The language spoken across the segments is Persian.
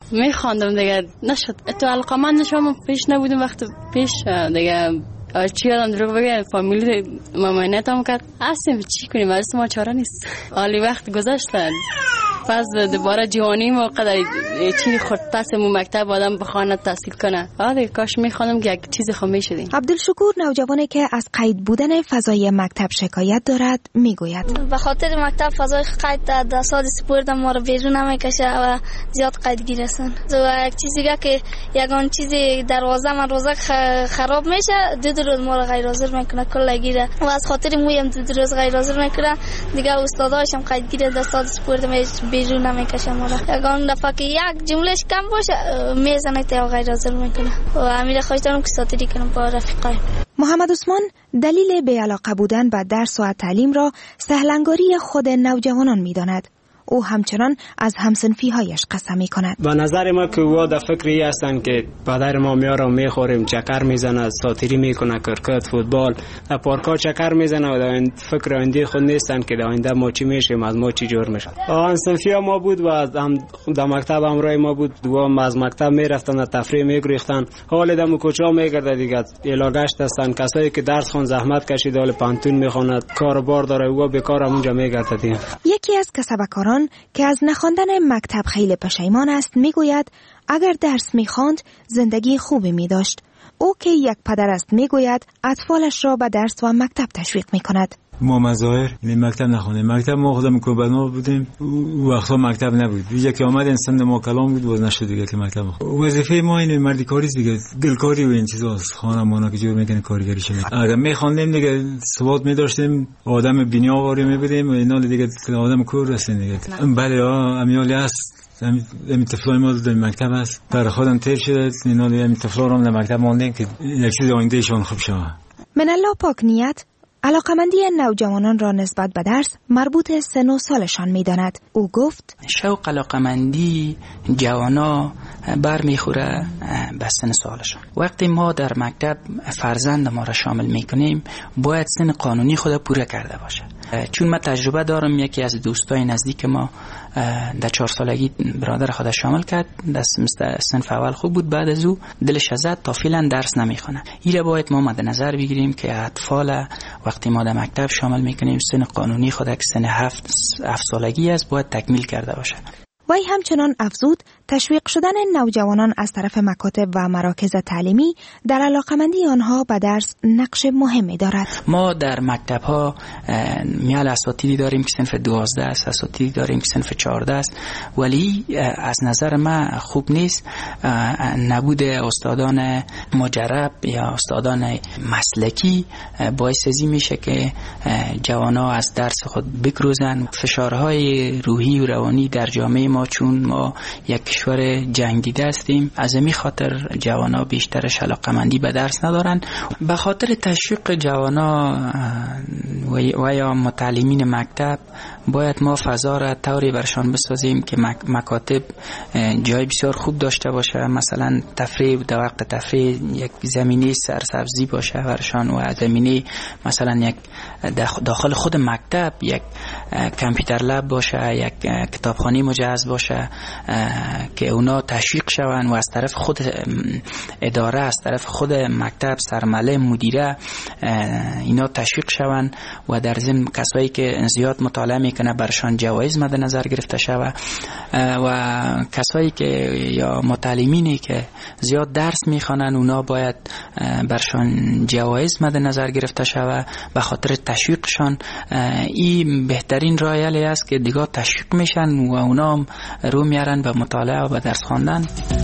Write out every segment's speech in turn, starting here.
میخواندم دیگه نشد. تو علاقمند نشدم، پیش نبودم وقت پیش دیگه چی یادم دروغ بگه فامیلی مامانت هم کرد هستیم چی کنیم از ما چاره نیست. حالی وقت گذشتن پس دوباره جوانی موقع چی خود پس مکتب آدم بخونه تحصیل کنه. آره کاش میخوانم که یک چیزی خو میشدیم. عبدالشکور نوجوانی که از قید بودن فضای مکتب شکایت دارد میگوید به خاطر مکتب فضای قید در سال سپردم ما رو بیرون نمیکشه و زیاد قیدگیر هستن. و یک چیزی که یگان چیزی دروازه من روزه خراب میشه دو روز ما رو غیر حاضر میکنه کلا گیره و از خاطر مویم دو روز غیر حاضر میکنه دیگه استاداش هم قیدگیر در سال سپردم بیرون نمیکشه ما را. یگان دفعه که یک جملهش کم باشه میزنه تا غیر حاضر میکنه و امیر خواهش دارم که ساتری کنم با رفیقای. محمد عثمان دلیل بی‌علاقه بودن به درس و تعلیم را سهلنگاری خود نوجوانان می‌داند. او همچنان از همسنفی‌هایش قسم می‌کند. به نظر ما که او در فکری هستند که پدر ما میارم میخوریم چکر میزنه ساتری میکنه کرکت فوتبال در پارک‌ها چکر میزنه و در فکر آینده خود نیستند که در آینده ما چی میشیم از ما چی جور میشه. همسنفی‌ها ما بود و هم در مکتب همراه ما بود دوام از مکتب میرفتن تفریح میگریختن حال دم کوچا میگرده دیگه علاقه‌اش هستن کسایی که درس خون زحمت کشید حال پانتون میخواند کار بار داره او بیکار اونجا میگرده دیگه. یکی از کسبکاران که از نخواندن مکتب خیلی پشیمان است میگوید اگر درس میخواند زندگی خوبی میداشت. او که یک پدر است میگوید اطفالش را به درس و مکتب تشویق میکند. ما مظاهر مکتب نخوندیم. مکتب ما خودم کوبنا بودیم وقتا مکتب نبود. دیگه که آمد انسان ما کلام بود باز نشد دیگه که مکتب وظیفه ما اینه مردی کاری دیگه گلکاری و این چیزاست خانمانا که جور میکنه کارگری شده. اگر میخواندیم دیگه ثبات میداشتیم آدم بینیاواری میبودیم اینا دیگه آدم کور هستیم دیگه. بله امیالی است این طفلای ما در مکتب است در خودم تیر شده اینا این طفلا رو در مکتب ماندیم که یک چیز آیندهشون خوب شه. من الله پاک نیت علاقمندی نوجوانان را نسبت به درس مربوط سن و سالشان می‌داند. او گفت شوق علاقمندی جوانا برمیخوره به سن سالشان. وقتی ما در مکتب فرزند ما را شامل میکنیم باید سن قانونی خود پوره کرده باشه. چون من تجربه دارم یکی از دوستای نزدیک ما در 4 سالگی برادر خودش شامل کرد در صنف اول خوب بود بعد از او دلش زد تا فعلا درس نمیخونه. ایره باید ما مد نظر بگیریم که اطفال وقتی ما در مکتب شامل میکنیم سن قانونی خود که سن 7 سالگی است باید تکمیل کرده باشه. وی همچنان افزود تشویق شدن نوجوانان از طرف مکاتب و مراکز تعلیمی در علاقمندی آنها به درس نقش مهمی دارد. ما در مکتب ها میال اساتیدی داریم که صنف 12 است، اساتیدی داریم که صنف 14 است، ولی از نظر من خوب نیست نبود استادان مجرب یا استادان مسلکی باعث ازی میشه که جوانا از درس خود بگریزن. فشارهای روحی و روانی در جامعه ما چون ما یک کشور جنگیده هستیم از این خاطر جوانا بیشترش علاقمندی به درس ندارن. به خاطر تشویق جوانا و یا متعلمین مکتب باید ما فضا را طوری برشان بسازیم که مکاتب جای بسیار خوب داشته باشه. مثلا تفریح در وقت تفریح یک زمینه سرسبزی باشه برشان و زمینه مثلا یک داخل خود مکتب یک کامپیوتر لب باشه، یک کتابخانه مجهز باشه که اونا تشویق شون و از طرف خود اداره از طرف خود مکتب سرمعلم مدیره اینا تشویق شون و در ضمن کسایی که زیاد مطالعه میکنه برشان جوایز مد نظر گرفته شود و کسایی که یا متعلمینی که زیاد درس میخوانن اونا باید برشان جوایز مد نظر گرفته شود به خاطر تشویقشان. این بهترین راهی است که دیگه تشویق میشن و اونا هم رو میارن به مطالعه و به درس خواندن.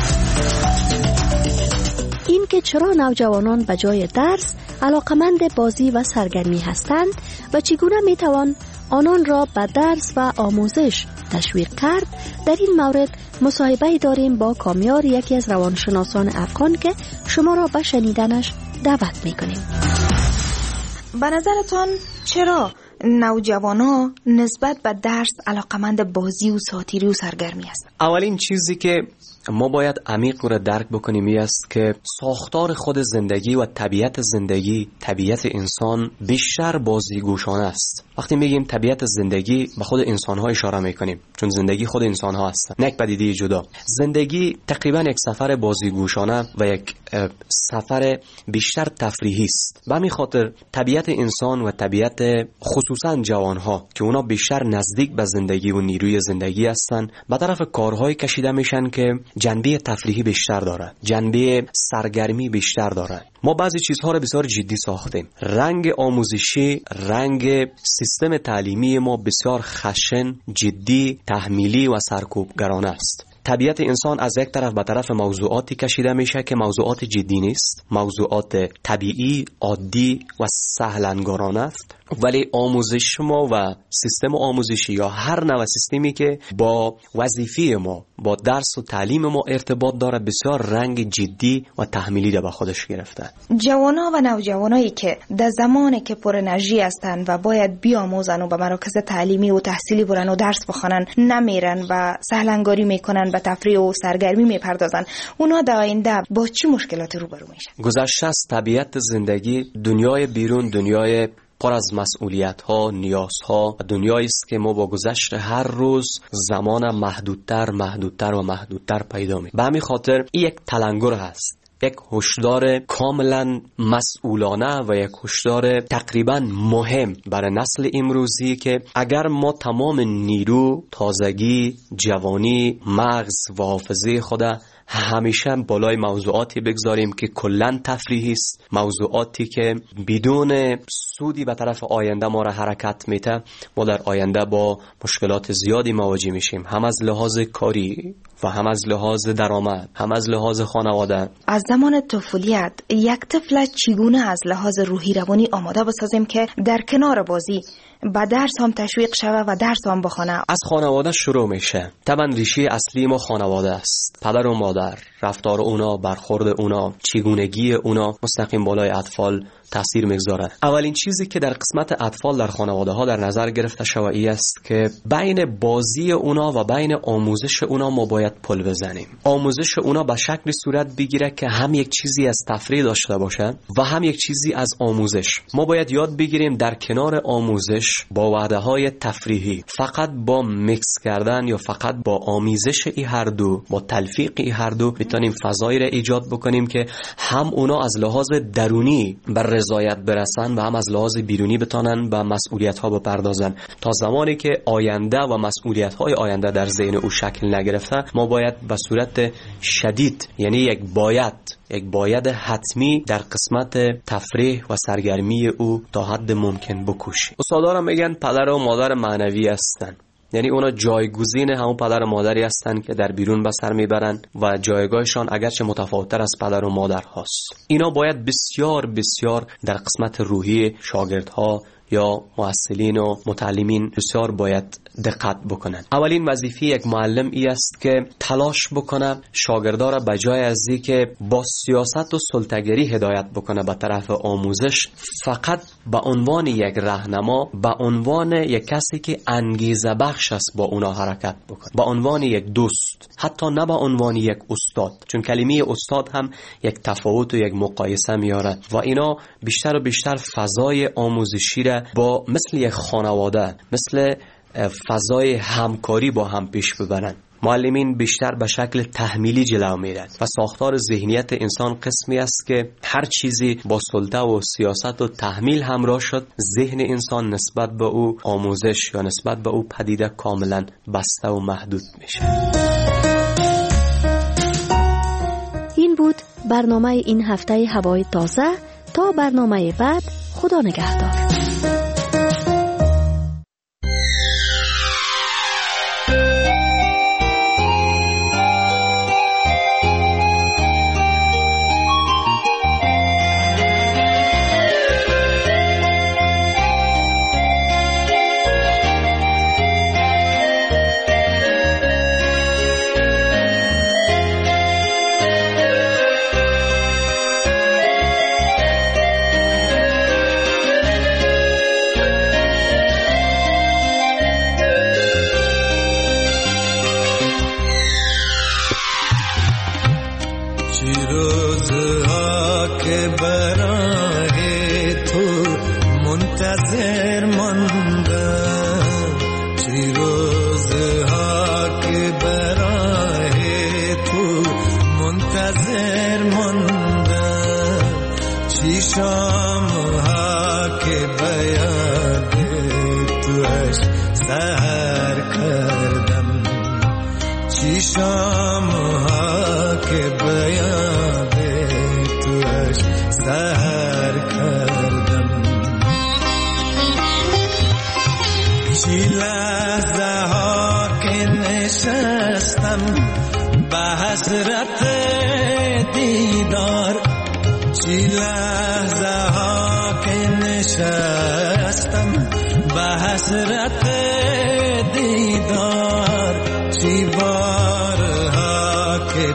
این که چرا نوجوانان به جای درس علاقمند بازی و سرگرمی هستند و چگونه میتوان آنان را به درس و آموزش تشویق کرد، در این مورد مصاحبه داریم با کامیار یکی از روانشناسان افغان که شما را به شنیدنش دعوت میکنیم. به نظرتان چرا نوجوانا نسبت به درس علاقمند بازی و ساتیری و سرگرمی است؟ اولین چیزی که ما باید عمیق را درک بکنیم این است که ساختار خود زندگی و طبیعت زندگی، طبیعت انسان بیشتر بازیگوشانه است. وقتی میگیم طبیعت زندگی به خود انسان‌ها اشاره میکنیم، چون زندگی خود انسان‌ها هست، نه یک پدیده جدا. زندگی تقریبا یک سفر بازیگوشانه و یک سفر بیشتر تفریحی است. به همین خاطر طبیعت انسان و طبیعت خصوصا جوانها که اونا بیشتر نزدیک به زندگی و نیروی زندگی هستن، به طرف کارهای کشیده میشن که جنبه تفریحی بیشتر داره، جنبه سرگرمی بیشتر داره. ما بعضی چیزها رو بسیار جدی ساختیم. رنگ آموزشی، رنگ سیستم تعلیمی ما بسیار خشن، جدی، تحمیلی و سرکوبگرانه است. طبیعت انسان از یک طرف به طرف موضوعاتی کشیده میشه که موضوعات جدی نیست، موضوعات طبیعی، عادی و سهلنگارانه است، ولی آموزش ما و سیستم آموزشی یا هر نوع سیستمی که با وظیفه ما، با درس و تعلیم ما ارتباط داره، بسیار رنگ جدی و تحمیلی را به خودش گرفته. جوانا و نوجوانایی که در زمانی که پر انرژی هستند و باید بیاموزن و به مراکز تعلیمی و تحصیلی برن و درس بخونن نمیرن و سهلنگاری میکنن، به تفریح و سرگرمی میپردازن، اونا در آینده با چه مشکلاتی روبرو میشن؟ گذشته از طبیعت زندگی، دنیای بیرون دنیای پر از مسئولیت‌ها، نیازها و دنیایی است که ما با گذشت هر روز زمان محدودتر پیدا می‌کنیم. به همین خاطر این یک تلنگر هست، یک هشدار کاملا مسئولانه و یک هشدار تقریبا مهم برای نسل امروزی که اگر ما تمام نیرو، تازگی، جوانی، مغز و حافظه خود همیشه بالای موضوعاتی بگذاریم که کلن تفریحی است، موضوعاتی که بدون سودی به طرف آینده ما را حرکت میده، ما در آینده با مشکلات زیادی مواجه میشیم، هم از لحاظ کاری و هم از لحاظ درآمد، هم از لحاظ خانواده. از زمان طفولیت یک طفل چگونه از لحاظ روحی روانی آماده بسازیم که در کنار بازی با درس هم تشویق شوه و درس هم بخونه؟ از خانواده شروع میشه. طبعا ریشه اصلی ما خانواده است. پدر و مادر، رفتار اونا، برخورد اونا، چگونگی اونا مستقیم بالای اطفال تاثیر میگذاره. اولین چیزی که در قسمت اطفال در خانواده ها در نظر گرفته شده است که بین بازی اونا و بین آموزش اونا ما باید پل بزنیم. آموزش اونا به شکلی صورت بگیره که هم یک چیزی از تفریح داشته باشه و هم یک چیزی از آموزش. ما باید یاد بگیریم در کنار آموزش با وعده های تفریحی، فقط با میکس کردن یا فقط با آمیزش این هر دو، با تلفیق این هر دو میتونیم فضایی را ایجاد بکنیم که هم اونا از لحاظ درونی بر رضایت برسن و هم از لحاظ بیرونی بتونن به مسئولیت ها بپردازن. تا زمانی که آینده و مسئولیت های آینده در ذهن او شکل نگرفته، ما باید به صورت شدید، یعنی یک باید حتمی در قسمت تفریح و سرگرمی او تا حد ممکن بکوشیم. استادان میگن پدر و مادر معنوی هستن، یعنی اونا جایگزین همون پدر و مادری هستن که در بیرون به سر میبرن و جایگاهشان اگرچه متفاوت‌تر از پدر و مادر هست. اینا باید بسیار در قسمت روحی شاگردها یا معلمین و متعلمین بسیار باید دقت بکنن. اولین وظیفه یک معلم ای است که تلاش بکنه شاگردا را به جای از اینکه با سیاست و سلطه‌گری هدایت بکنه به طرف آموزش، فقط به عنوان یک راهنما، به عنوان یک کسی که انگیزه بخش است با اونا حرکت بکنه، به عنوان یک دوست، حتی نه به عنوان یک استاد، چون کلمه استاد هم یک تفاوت و یک مقایسه میاره و اینا بیشتر و بیشتر فضای آموزشی را با مثل یک خانواده، مثل فضای همکاری با هم پیش ببرن. معلمین بیشتر به شکل تحمیلی جلو میرن و ساختار ذهنیت انسان قسمی است که هر چیزی با سلطه و سیاست و تحمیل همراه شد، ذهن انسان نسبت به او آموزش یا نسبت به او پدیده کاملا بسته و محدود میشه. این بود برنامه این هفته هوای تازه. تا برنامه بعد، خدا نگهدار. برای تو منتظر ماندم، منتظر موندم چیشام ها که بیاد توش سهر کردم چیشام ها که بیاد توش سهر کردم چی لحظه ها که نشستم به حسرت دیدار چی لحظه ها که نشستم به حسرت دیدار چی بارها که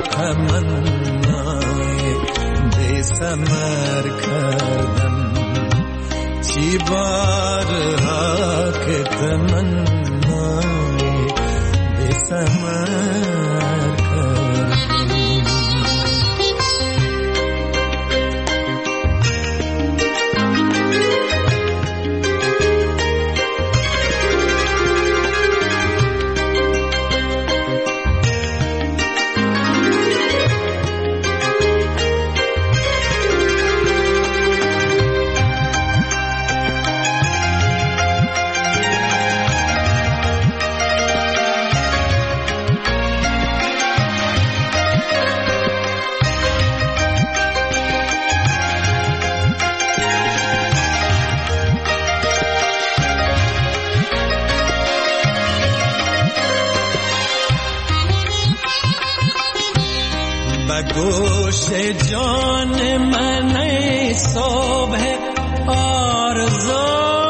تمنای بی ثمر کردم چی بارها که تمنای بی ثمر کردم گوش جان من صبح آرزو